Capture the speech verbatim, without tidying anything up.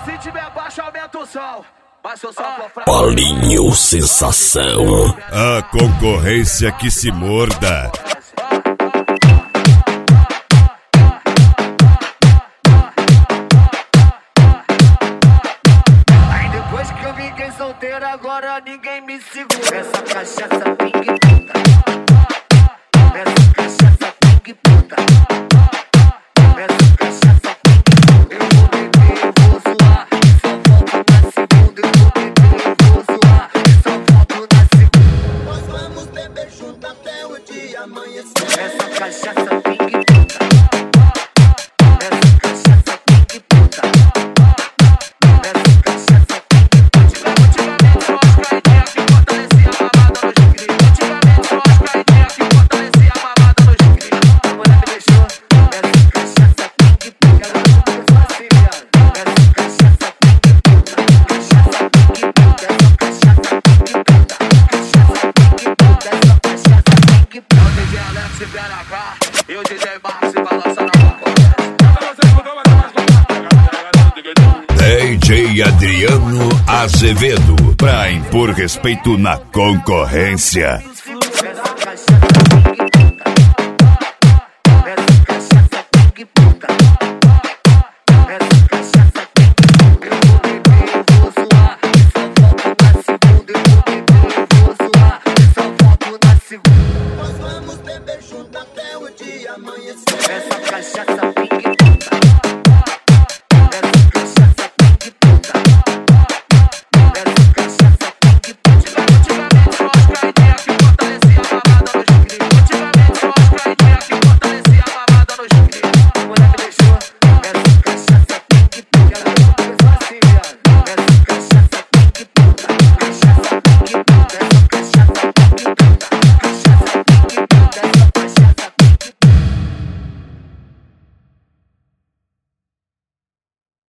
Se tiver baixo, aumenta o som. Baixa o som, ah. Paulinho Sensação. A concorrência que se morda. Aí depois que eu fiquei solteiro, agora ninguém me segura. Essa cachaça ping puta. Essa cachaça ping puta. Essa cachaça ping puta. Eu vou beber, eu vou zoar. Só volto na segunda. Eu vou beber, eu vou zoar. Só volto na segunda. Nós vamos beber junto até o dia amanhecer. Essa cachaça ping puta. Essa cachaça ping puta. Essa cachaça ping puta. Antigamente só as caidinha que fortalecia a mamada nos gritos. Antigamente só as caidinha que fortalecia a mamada nos gritos. A mulher me deixou. Essa cachaça ping puta. Ela não começou assim, viado. Essa cachaça ping puta. Cachaça ping puta. Essa cachaça ping puta. Cachaça ping puta. Essa cachaça ping puta. O D J Alex e B H e o D J Marcos se balança na concorrência. D J Adriano Azevedo, pra impor respeito na concorrência.